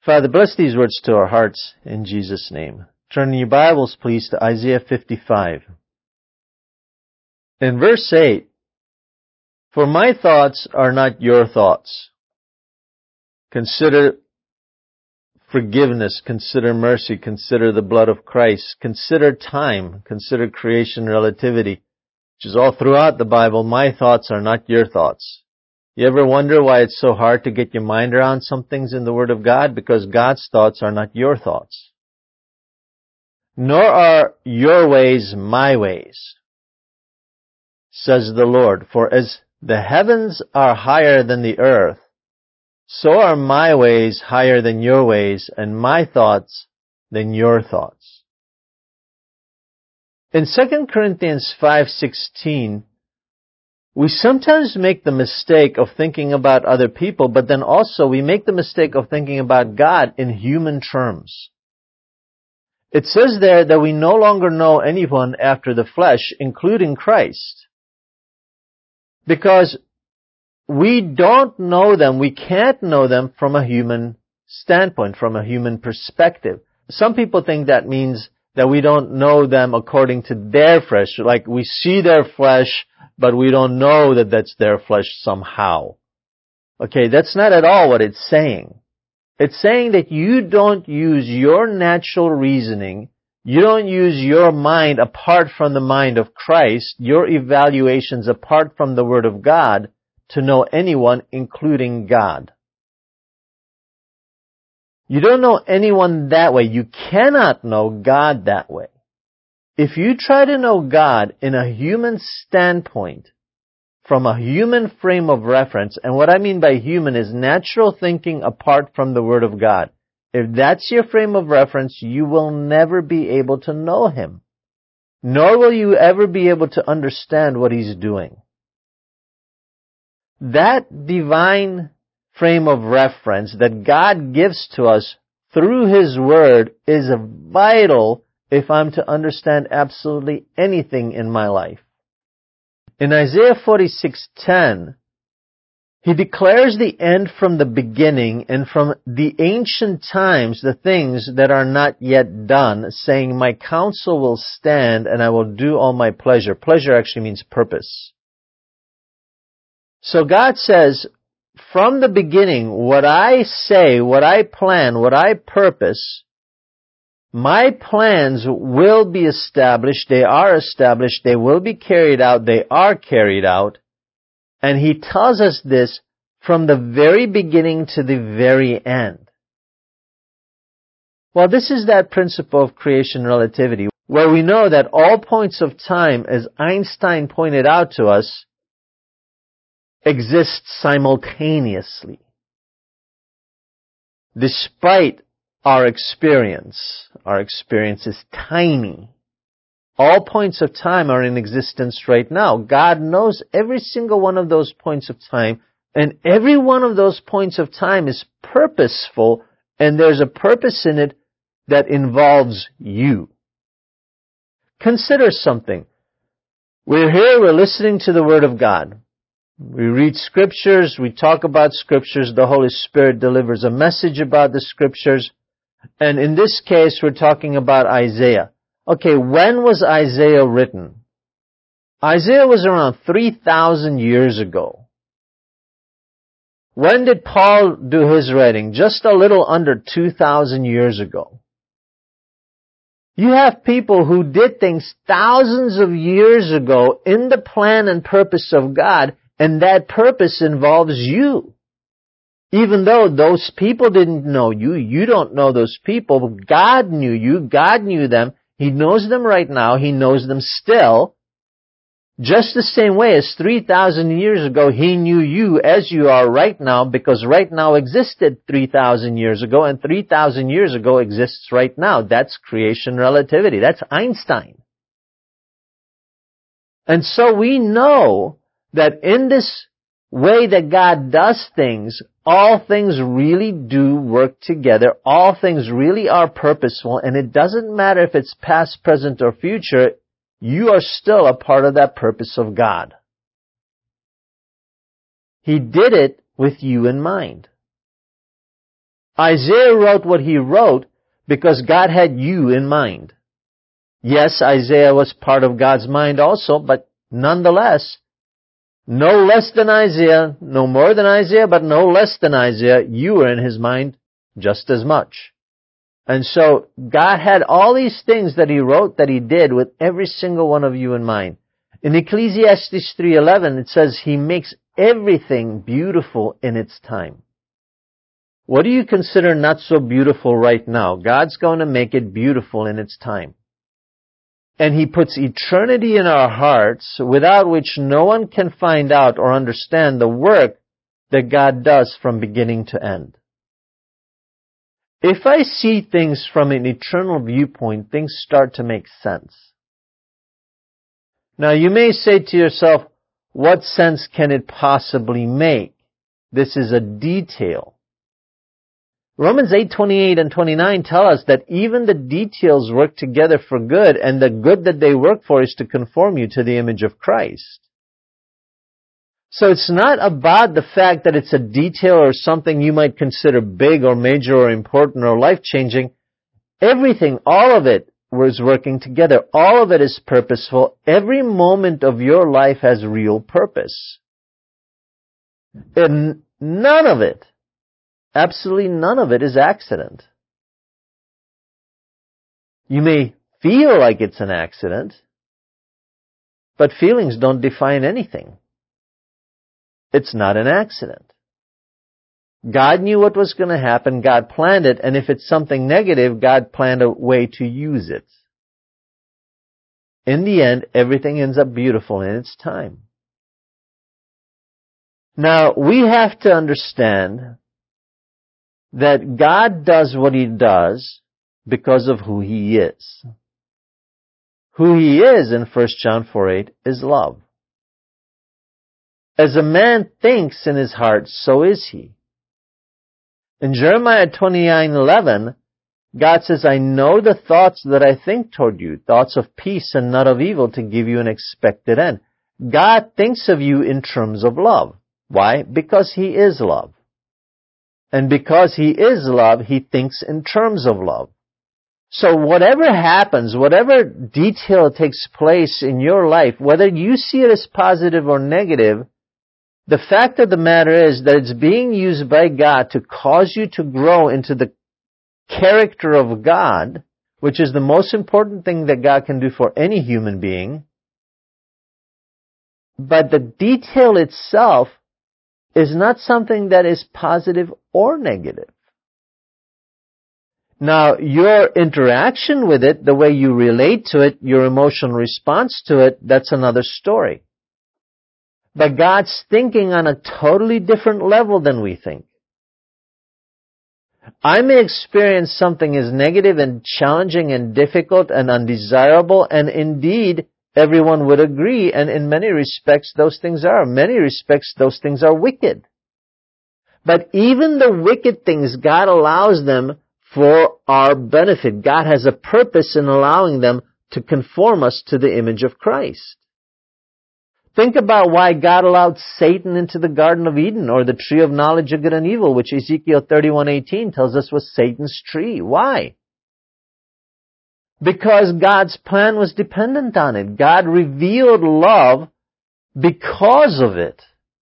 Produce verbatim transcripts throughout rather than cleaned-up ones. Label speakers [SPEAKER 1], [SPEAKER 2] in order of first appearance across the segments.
[SPEAKER 1] Father, bless these words to our hearts in Jesus' name. Turn your Bibles, please, to Isaiah fifty-five. In verse eight, "For my thoughts are not your thoughts." Consider forgiveness, consider mercy, consider the blood of Christ, consider time, consider creation relativity, which is all throughout the Bible. My thoughts are not your thoughts. You ever wonder why it's so hard to get your mind around some things in the Word of God? Because God's thoughts are not your thoughts. Nor are your ways my ways, says the Lord. For as the heavens are higher than the earth, so are my ways higher than your ways, and my thoughts than your thoughts. In Second Corinthians five sixteen, we sometimes make the mistake of thinking about other people, but then also we make the mistake of thinking about God in human terms. It says there that we no longer know anyone after the flesh, including Christ. Because we don't know them, we can't know them from a human standpoint, from a human perspective. Some people think that means that we don't know them according to their flesh, like we see their flesh, but we don't know that that's their flesh somehow. Okay, that's not at all what it's saying. It's saying that you don't use your natural reasoning, you don't use your mind apart from the mind of Christ, your evaluations apart from the Word of God, to know anyone, including God. You don't know anyone that way. You cannot know God that way. If you try to know God in a human standpoint, from a human frame of reference, and what I mean by human is natural thinking apart from the Word of God. If that's your frame of reference, you will never be able to know Him. Nor will you ever be able to understand what He's doing. That divine frame of reference that God gives to us through His Word is vital if I'm to understand absolutely anything in my life. In Isaiah forty-six ten, He declares the end from the beginning and from the ancient times the things that are not yet done, saying, "My counsel will stand and I will do all my pleasure." Pleasure actually means purpose. So God says, from the beginning, what I say, what I plan, what I purpose, my plans will be established, they are established, they will be carried out, they are carried out. And He tells us this from the very beginning to the very end. Well, this is that principle of creation relativity, where we know that all points of time, as Einstein pointed out to us, exist simultaneously. Despite our experience, our experience is tiny. All points of time are in existence right now. God knows every single one of those points of time, and every one of those points of time is purposeful, and there's a purpose in it that involves you. Consider something. We're here, we're listening to the Word of God. We read Scriptures, we talk about Scriptures, the Holy Spirit delivers a message about the Scriptures, and in this case we're talking about Isaiah. Okay, when was Isaiah written? Isaiah was around three thousand years ago. When did Paul do his writing? Just a little under two thousand years ago. You have people who did things thousands of years ago in the plan and purpose of God, and that purpose involves you. Even though those people didn't know you, you don't know those people, God knew you, God knew them, He knows them right now, He knows them still. Just the same way as three thousand years ago, He knew you as you are right now, because right now existed three thousand years ago, and three thousand years ago exists right now. That's creation relativity. That's Einstein. And so we know that in this way that God does things, all things really do work together. All things really are purposeful, and it doesn't matter if it's past, present, or future. You are still a part of that purpose of God. He did it with you in mind. Isaiah wrote what he wrote because God had you in mind. Yes, Isaiah was part of God's mind also, but nonetheless, no less than Isaiah, no more than Isaiah, but no less than Isaiah, you were in his mind just as much. And so God had all these things that he wrote, that he did with every single one of you in mind. In Ecclesiastes three eleven, it says he makes everything beautiful in its time. What do you consider not so beautiful right now? God's going to make it beautiful in its time. And he puts eternity in our hearts, without which no one can find out or understand the work that God does from beginning to end. If I see things from an eternal viewpoint, things start to make sense. Now you may say to yourself, what sense can it possibly make? This is a detail. Romans eight twenty-eight and twenty-nine tell us that even the details work together for good, and the good that they work for is to conform you to the image of Christ. So it's not about the fact that it's a detail or something you might consider big or major or important or life-changing. Everything, all of it, was working together. All of it is purposeful. Every moment of your life has real purpose. And none of it, absolutely none of it, is accident. You may feel like it's an accident, but feelings don't define anything. It's not an accident. God knew what was going to happen. God planned it. And if it's something negative, God planned a way to use it. In the end, everything ends up beautiful in its time. Now, we have to understand that God does what he does because of who he is. Who he is in First John four eight is love. As a man thinks in his heart, so is he. In Jeremiah twenty-nine eleven, God says, I know the thoughts that I think toward you, thoughts of peace and not of evil, to give you an expected end. God thinks of you in terms of love. Why? Because he is love. And because he is love, he thinks in terms of love. So whatever happens, whatever detail takes place in your life, whether you see it as positive or negative, the fact of the matter is that it's being used by God to cause you to grow into the character of God, which is the most important thing that God can do for any human being. But the detail itself is not something that is positive or negative. Now, your interaction with it, the way you relate to it, your emotional response to it, that's another story. But God's thinking on a totally different level than we think. I may experience something as negative and challenging and difficult and undesirable, and indeed, everyone would agree, and in many respects, those things are. In many respects, those things are wicked. But even the wicked things, God allows them for our benefit. God has a purpose in allowing them to conform us to the image of Christ. Think about why God allowed Satan into the Garden of Eden, or the tree of knowledge of good and evil, which Ezekiel thirty-one eighteen tells us was Satan's tree. Why? Because God's plan was dependent on it. God revealed love because of it.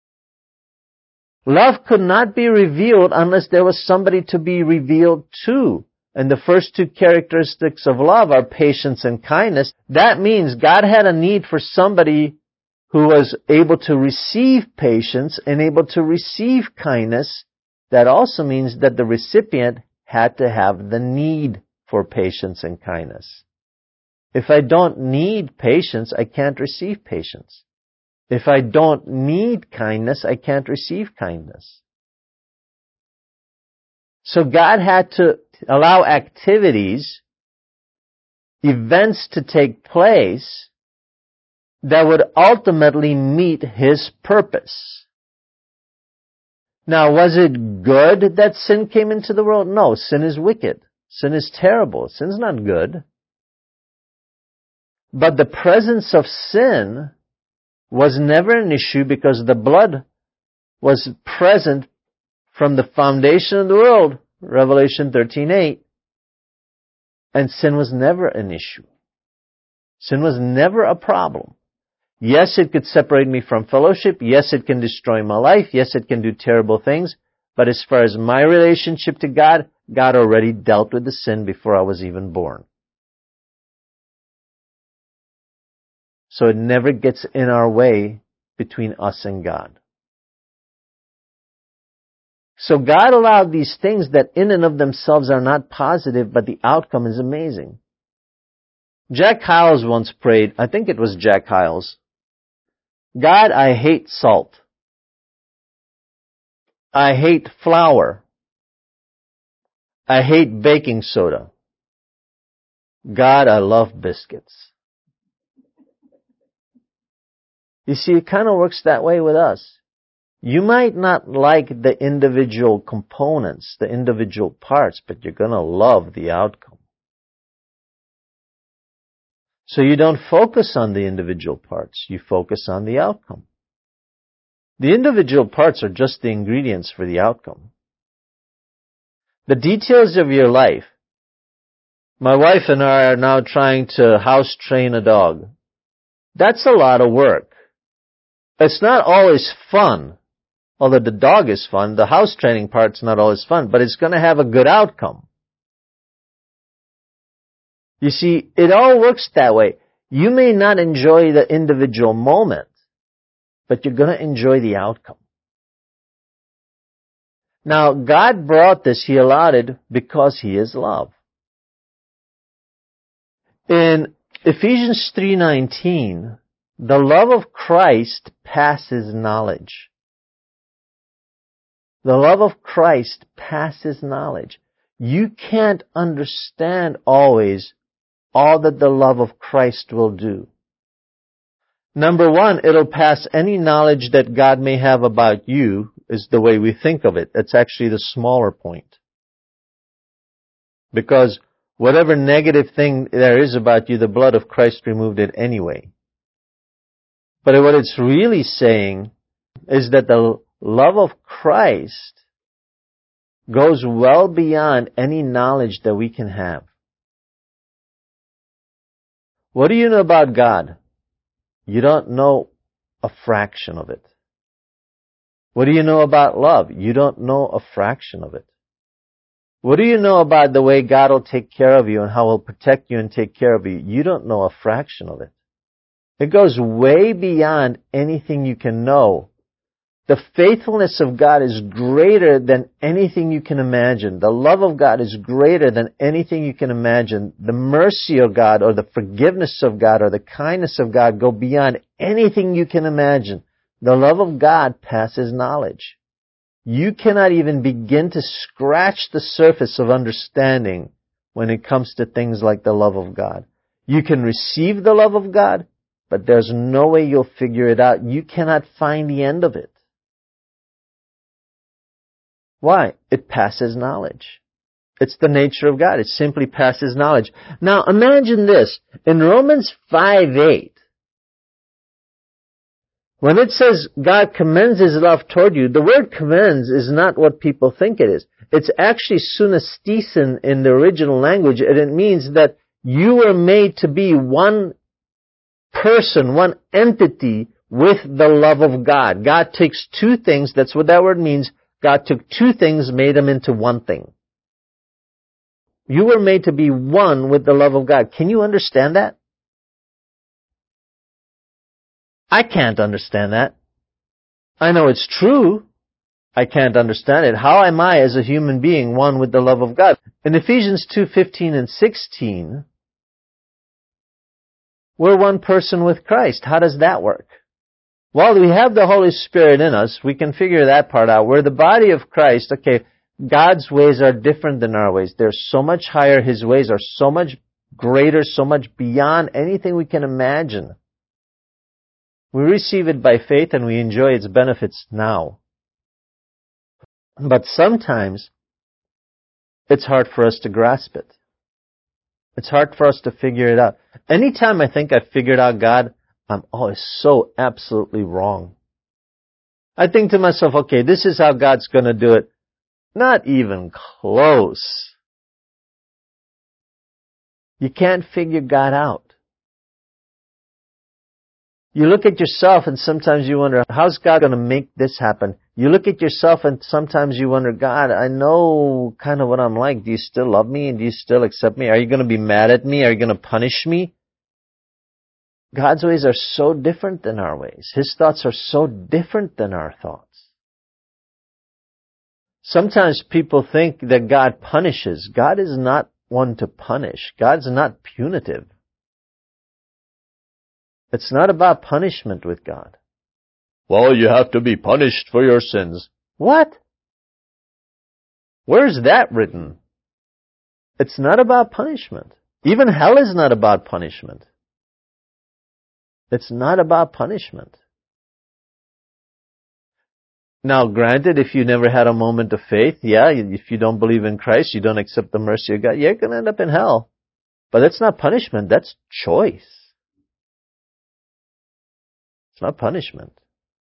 [SPEAKER 1] Love could not be revealed unless there was somebody to be revealed to. And the first two characteristics of love are patience and kindness. That means God had a need for somebody who was able to receive patience and able to receive kindness. That also means that the recipient had to have the need for patience and kindness. If I don't need patience, I can't receive patience. If I don't need kindness, I can't receive kindness. So God had to allow activities, events to take place that would ultimately meet his purpose. Now, was it good that sin came into the world? No, sin is wicked. Sin is terrible. Sin's not good. But the presence of sin was never an issue because the blood was present from the foundation of the world Revelation thirteen eight. And sin was never an issue. Sin was never a problem. Yes, it could separate me from fellowship. Yes, it can destroy my life. Yes, it can do terrible things. But as far as my relationship to God, God already dealt with the sin before I was even born. So it never gets in our way between us and God. So God allowed these things that in and of themselves are not positive, but the outcome is amazing. Jack Hyles once prayed, I think it was Jack Hyles, God, I hate salt. I hate flour. I hate baking soda. God, I love biscuits. You see, it kind of works that way with us. You might not like the individual components, the individual parts, but you're going to love the outcome. So you don't focus on the individual parts, you focus on the outcome. The individual parts are just the ingredients for the outcome. The details of your life. My wife and I are now trying to house train a dog. That's a lot of work. It's not always fun. Although the dog is fun, the house training part's not always fun, but it's going to have a good outcome. You see, it all works that way. You may not enjoy the individual moment, but you're going to enjoy the outcome. Now, God brought this, He allowed it because He is love. In Ephesians three nineteen, the love of Christ passes knowledge. The love of Christ passes knowledge. You can't understand always all that the love of Christ will do. Number one, it'll pass any knowledge that God may have about you, is the way we think of it. That's actually the smaller point. Because whatever negative thing there is about you, the blood of Christ removed it anyway. But what it's really saying is that the love of Christ goes well beyond any knowledge that we can have. What do you know about God? You don't know a fraction of it. What do you know about love? You don't know a fraction of it. What do you know about the way God will take care of you and how He'll protect you and take care of you? You don't know a fraction of it. It goes way beyond anything you can know. The faithfulness of God is greater than anything you can imagine. The love of God is greater than anything you can imagine. The mercy of God or the forgiveness of God or the kindness of God go beyond anything you can imagine. The love of God passes knowledge. You cannot even begin to scratch the surface of understanding when it comes to things like the love of God. You can receive the love of God, but there's no way you'll figure it out. You cannot find the end of it. Why? It passes knowledge. It's the nature of God. It simply passes knowledge. Now imagine this. In Romans five eight, when it says God commends His love toward you, the word commends is not what people think it is. It's actually sunestesen in the original language, and it means that you were made to be one person, one entity with the love of God. God takes two things, that's what that word means. God took two things, made them into one thing. You were made to be one with the love of God. Can you understand that? I can't understand that. I know it's true. I can't understand it. How am I as a human being one with the love of God? In Ephesians two fifteen and sixteen, we're one person with Christ. How does that work? Well, we have the Holy Spirit in us. We can figure that part out. We're the body of Christ. Okay, God's ways are different than our ways. They're so much higher. His ways are so much greater, so much beyond anything we can imagine. We receive it by faith and we enjoy its benefits now. But sometimes it's hard for us to grasp it. It's hard for us to figure it out. Anytime I think I've figured out God, I'm always so absolutely wrong. I think to myself, okay, this is how God's going to do it. Not even close. You can't figure God out. You look at yourself and sometimes you wonder, how's God going to make this happen? You look at yourself and sometimes you wonder, God, I know kind of what I'm like. Do you still love me? And do you still accept me? Are you going to be mad at me? Are you going to punish me? God's ways are so different than our ways. His thoughts are so different than our thoughts. Sometimes people think that God punishes. God is not one to punish. God's not punitive. It's not about punishment with God. Well, you have to be punished for your sins. What? Where's that written? It's not about punishment. Even hell is not about punishment. It's not about punishment. Now, granted, if you never had a moment of faith, yeah, if you don't believe in Christ, you don't accept the mercy of God, you're going to end up in hell. But that's not punishment, that's choice. It's not punishment.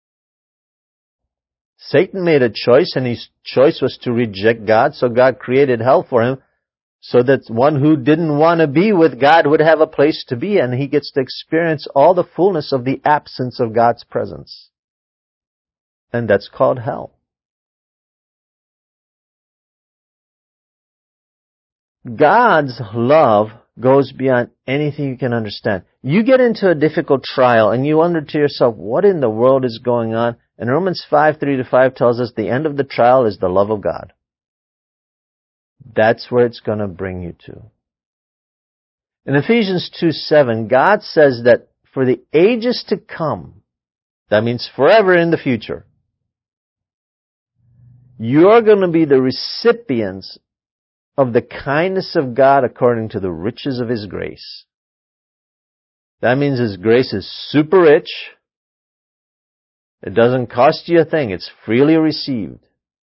[SPEAKER 1] Satan made a choice, and his choice was to reject God, so God created hell for him, so that one who didn't want to be with God would have a place to be, and he gets to experience all the fullness of the absence of God's presence. And that's called hell. God's love goes beyond anything you can understand. You get into a difficult trial and you wonder to yourself, what in the world is going on? And Romans five, three to five tells us the end of the trial is the love of God. That's where it's going to bring you to. In Ephesians two seven, God says that for the ages to come, that means forever in the future, you're going to be the recipients of the kindness of God according to the riches of His grace. That means His grace is super rich. It doesn't cost you a thing. It's freely received.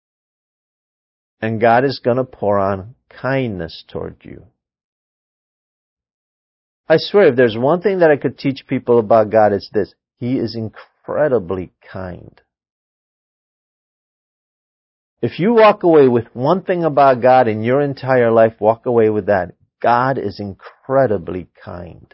[SPEAKER 1] And God is going to pour on kindness toward you. I swear, if there's one thing that I could teach people about God, it's this. He is incredibly kind. If you walk away with one thing about God in your entire life, walk away with that. God is incredibly kind.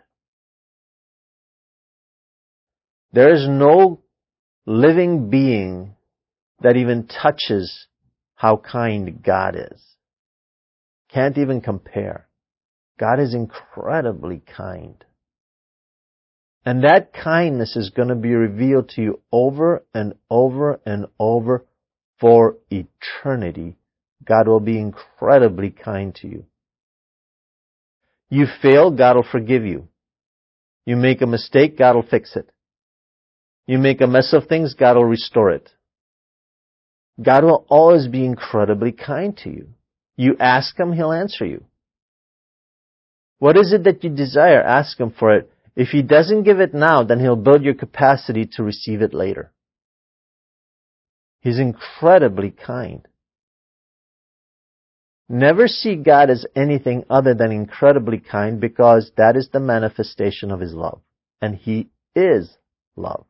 [SPEAKER 1] There is no living being that even touches how kind God is. Can't even compare. God is incredibly kind. And that kindness is going to be revealed to you over and over and over for eternity. God will be incredibly kind to you. You fail, God will forgive you. You make a mistake, God will fix it. You make a mess of things, God will restore it. God will always be incredibly kind to you. You ask Him, He'll answer you. What is it that you desire? Ask Him for it. If He doesn't give it now, then He'll build your capacity to receive it later. He's incredibly kind. Never see God as anything other than incredibly kind, because that is the manifestation of His love. And He is love.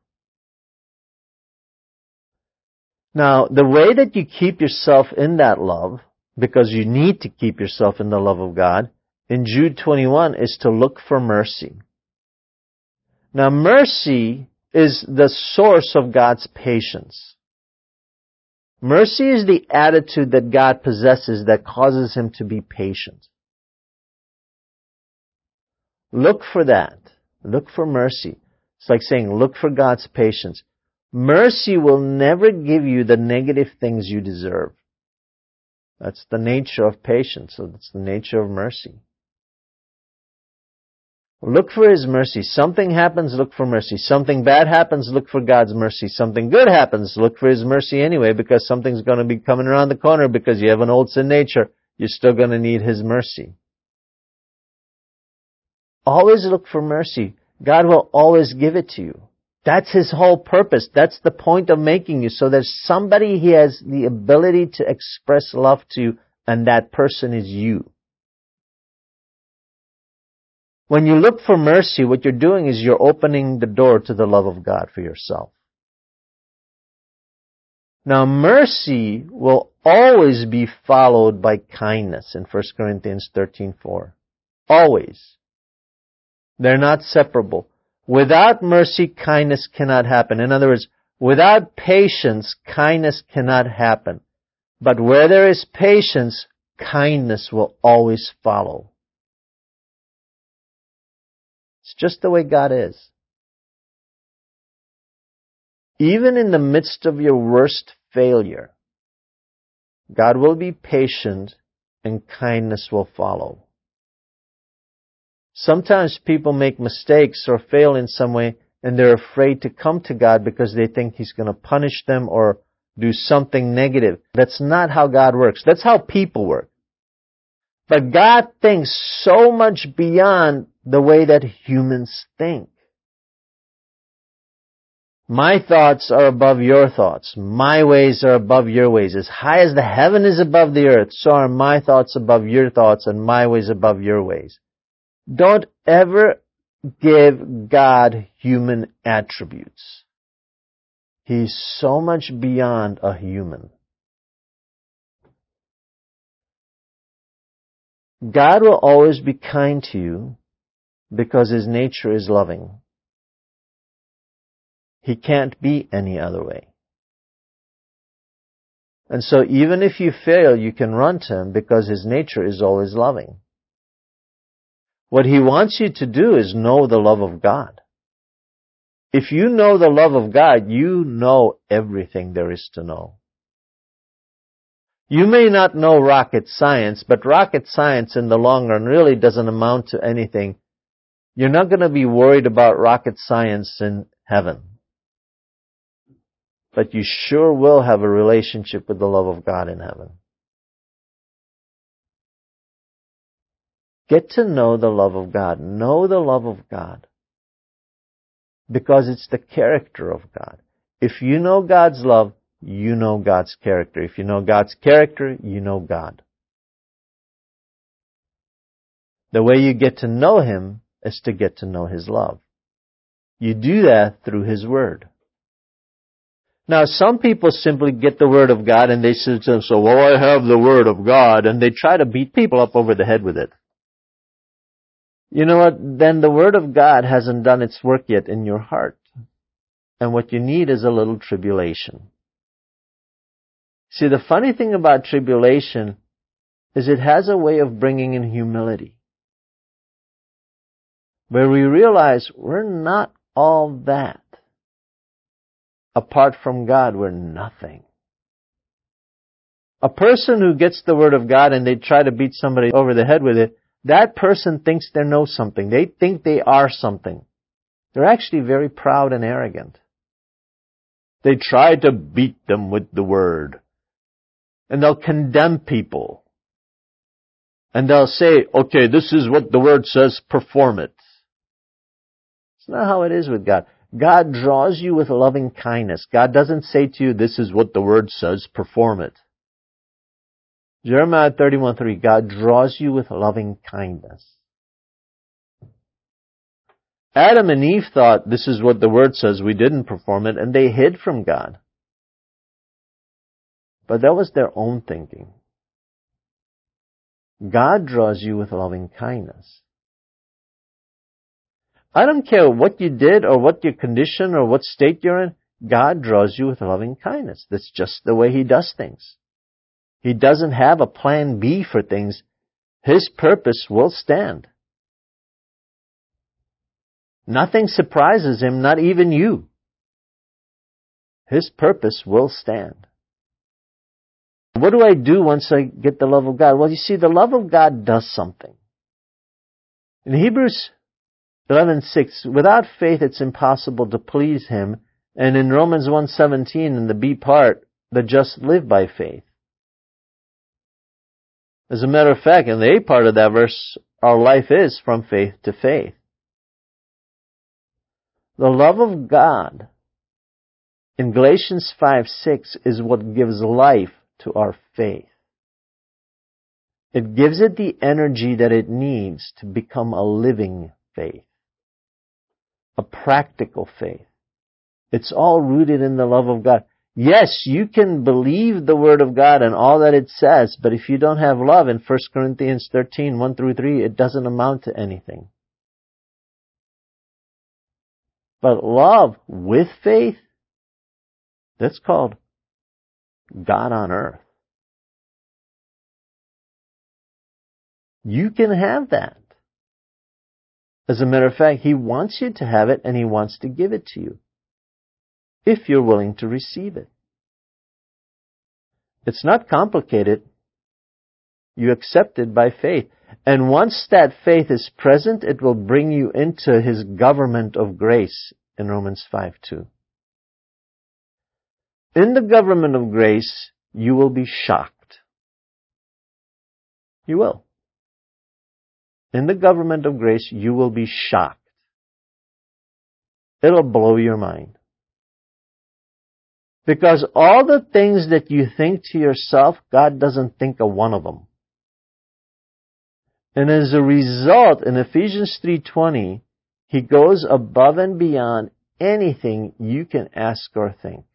[SPEAKER 1] Now, the way that you keep yourself in that love, because you need to keep yourself in the love of God, in Jude twenty-one is to look for mercy. Now, mercy is the source of God's patience. Mercy is the attitude that God possesses that causes Him to be patient. Look for that. Look for mercy. It's like saying, look for God's patience. Mercy will never give you the negative things you deserve. That's the nature of patience. So that's the nature of mercy. Look for His mercy. Something happens, look for mercy. Something bad happens, look for God's mercy. Something good happens, look for His mercy anyway, because something's going to be coming around the corner because you have an old sin nature. You're still going to need His mercy. Always look for mercy. God will always give it to you. That's His whole purpose. That's the point of making you. So there's somebody He has the ability to express love to, and that person is you. When you look for mercy, what you're doing is you're opening the door to the love of God for yourself. Now, mercy will always be followed by kindness in First Corinthians thirteen four. Always. They're not separable. Without mercy, kindness cannot happen. In other words, without patience, kindness cannot happen. But where there is patience, kindness will always follow. It's just the way God is. Even in the midst of your worst failure, God will be patient and kindness will follow. Sometimes people make mistakes or fail in some way and they're afraid to come to God because they think He's going to punish them or do something negative. That's not how God works. That's how people work. But God thinks so much beyond the way that humans think. My thoughts are above your thoughts. My ways are above your ways. As high as the heaven is above the earth, so are my thoughts above your thoughts and my ways above your ways. Don't ever give God human attributes. He's so much beyond a human. God will always be kind to you because His nature is loving. He can't be any other way. And so even if you fail, you can run to Him because His nature is always loving. What He wants you to do is know the love of God. If you know the love of God, you know everything there is to know. You may not know rocket science, but rocket science in the long run really doesn't amount to anything. You're not going to be worried about rocket science in heaven. But you sure will have a relationship with the love of God in heaven. Get to know the love of God. Know the love of God. Because it's the character of God. If you know God's love, you know God's character. If you know God's character, you know God. The way you get to know Him is to get to know His love. You do that through His Word. Now, some people simply get the Word of God and they say to themselves, well, I have the Word of God, and they try to beat people up over the head with it. You know what? Then the Word of God hasn't done its work yet in your heart. And what you need is a little tribulation. See, the funny thing about tribulation is it has a way of bringing in humility. Where we realize we're not all that. Apart from God, we're nothing. A person who gets the Word of God and they try to beat somebody over the head with it, that person thinks they know something. They think they are something. They're actually very proud and arrogant. They try to beat them with the Word. And they'll condemn people. And they'll say, okay, this is what the Word says, perform it. It's not how it is with God. God draws you with loving kindness. God doesn't say to you, this is what the Word says, perform it. Jeremiah thirty-one three, God draws you with loving kindness. Adam and Eve thought, this is what the Word says, we didn't perform it, and they hid from God. But that was their own thinking. God draws you with loving kindness. I don't care what you did or what your condition or what state you're in, God draws you with loving kindness. That's just the way He does things. He doesn't have a plan B for things. His purpose will stand. Nothing surprises Him, not even you. His purpose will stand. What do I do once I get the love of God? Well, you see, the love of God does something. In Hebrews eleven six, without faith it's impossible to please Him. And in Romans one seventeen, in the B part, the just live by faith. As a matter of fact, in the A part of that verse, our life is from faith to faith. The love of God in Galatians five six is what gives life to our faith. It gives it the energy that it needs to become a living faith. A practical faith. It's all rooted in the love of God. Yes, you can believe the Word of God and all that it says, but if you don't have love, in First Corinthians thirteen, one through three, it doesn't amount to anything. But love with faith, that's called God on earth. You can have that. As a matter of fact, He wants you to have it, and He wants to give it to you, if you're willing to receive it. It's not complicated. You accept it by faith. And once that faith is present, it will bring you into His government of grace in Romans five two. In the government of grace, you will be shocked. You will. In the government of grace, you will be shocked. It'll blow your mind. Because all the things that you think to yourself, God doesn't think of one of them. And as a result, in Ephesians three twenty, He goes above and beyond anything you can ask or think.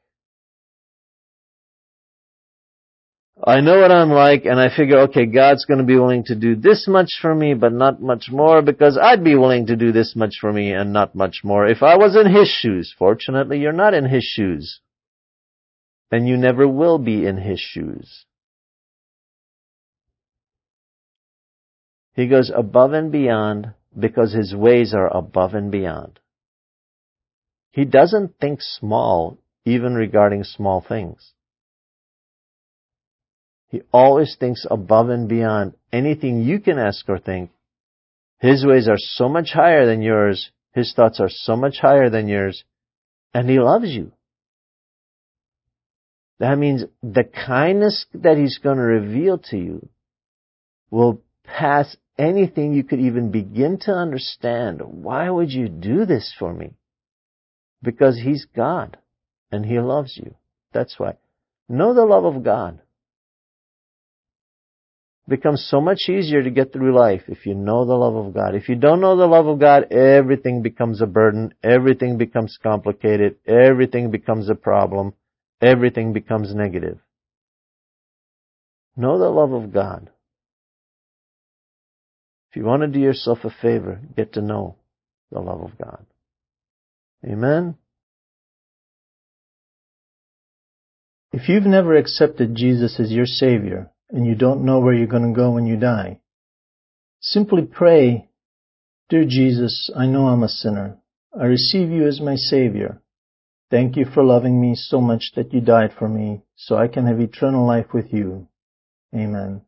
[SPEAKER 1] I know what I'm like, and I figure, okay, God's going to be willing to do this much for me, but not much more, because I'd be willing to do this much for me and not much more if I was in His shoes. Fortunately, you're not in His shoes. And you never will be in His shoes. He goes above and beyond because His ways are above and beyond. He doesn't think small, even regarding small things. He always thinks above and beyond anything you can ask or think. His ways are so much higher than yours. His thoughts are so much higher than yours. And He loves you. That means the kindness that He's going to reveal to you will pass anything you could even begin to understand. Why would you do this for me? Because He's God and He loves you. That's why. Know the love of God. It becomes so much easier to get through life if you know the love of God. If you don't know the love of God, everything becomes a burden. Everything becomes complicated. Everything becomes a problem. Everything becomes negative. Know the love of God. If you want to do yourself a favor, get to know the love of God. Amen?
[SPEAKER 2] If you've never accepted Jesus as your Savior, and you don't know where you're going to go when you die, simply pray, "Dear Jesus, I know I'm a sinner. I receive you as my Savior. Thank you for loving me so much that you died for me, so I can have eternal life with you. Amen."